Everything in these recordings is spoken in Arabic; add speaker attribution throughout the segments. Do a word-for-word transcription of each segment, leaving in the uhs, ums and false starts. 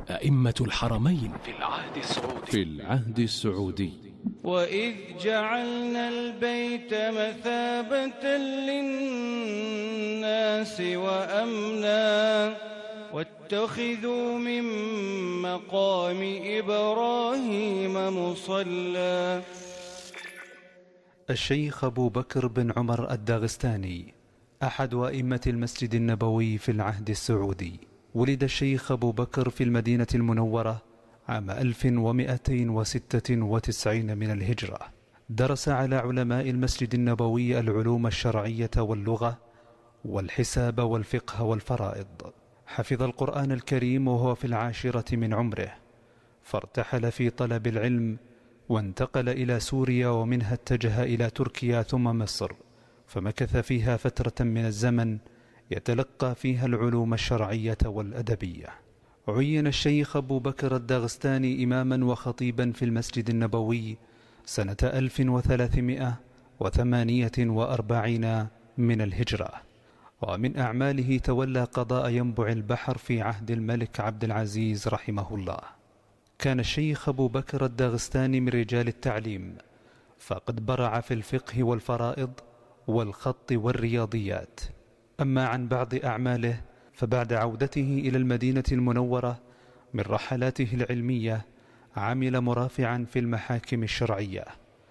Speaker 1: أئمة الحرمين في العهد السعودي
Speaker 2: في العهد السعودي
Speaker 3: وإذ جعلنا البيت مثابة للناس وأمنا واتخذوا من مقام إبراهيم مصلى.
Speaker 4: الشيخ أبو بكر بن عمر الداغستاني أحد أئمة المسجد النبوي في العهد السعودي. ولد الشيخ أبو بكر في المدينة المنورة عام ألف ومئتين وستة وتسعين من الهجرة. درس على علماء المسجد النبوي العلوم الشرعية واللغة والحساب والفقه والفرائض. حفظ القرآن الكريم وهو في العاشرة من عمره، فارتحل في طلب العلم وانتقل إلى سوريا، ومنها اتجه إلى تركيا ثم مصر، فمكث فيها فترة من الزمن يتلقى فيها العلوم الشرعية والأدبية. عين الشيخ أبو بكر الداغستاني إماما وخطيبا في المسجد النبوي سنة ألف وثلاثمائة وثمانية وأربعين من الهجرة. ومن أعماله تولى قضاء ينبع البحر في عهد الملك عبد العزيز رحمه الله. كان الشيخ أبو بكر الداغستاني من رجال التعليم، فقد برع في الفقه والفرائض والخط والرياضيات. أما عن بعض أعماله فبعد عودته إلى المدينة المنورة من رحلاته العلمية عمل مرافعا في المحاكم الشرعية،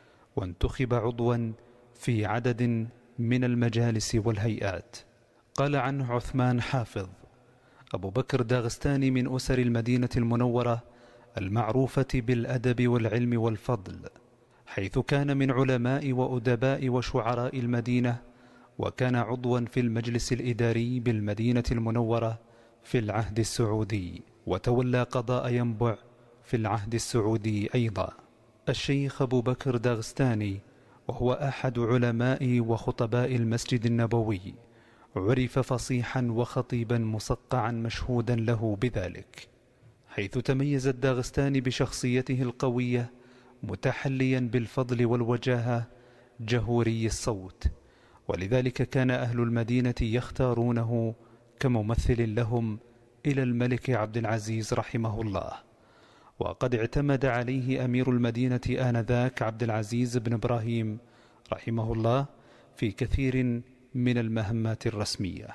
Speaker 4: وانتخب عضوا في عدد من المجالس والهيئات. قال عنه عثمان حافظ: أبو بكر داغستاني من أسر المدينة المنورة المعروفة بالأدب والعلم والفضل، حيث كان من علماء وأدباء وشعراء المدينة، وكان عضوا في المجلس الإداري بالمدينة المنورة في العهد السعودي، وتولى قضاء ينبع في العهد السعودي أيضا. الشيخ أبو بكر داغستاني وهو أحد علماء وخطباء المسجد النبوي، عرف فصيحا وخطيبا مصقعا مشهودا له بذلك، حيث تميز الداغستاني بشخصيته القوية متحليا بالفضل والوجاهة جهوري الصوت، ولذلك كان أهل المدينة يختارونه كممثل لهم إلى الملك عبد العزيز رحمه الله. وقد اعتمد عليه أمير المدينة آنذاك عبد العزيز بن إبراهيم رحمه الله في كثير من المهمات الرسمية.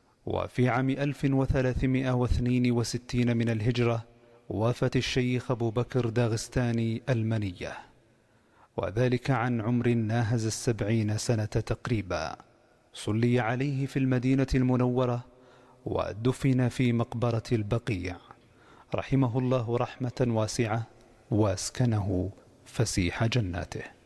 Speaker 4: وفي عام ألف وثلاثمائة واثنين وستين من الهجرة وافت الشيخ أبو بكر داغستاني المنية، وذلك عن عمر ناهز السبعين سنة تقريبا. صلي عليه في المدينة المنورة ودفن في مقبرة البقيع، رحمه الله رحمة واسعة واسكنه فسيح جناته.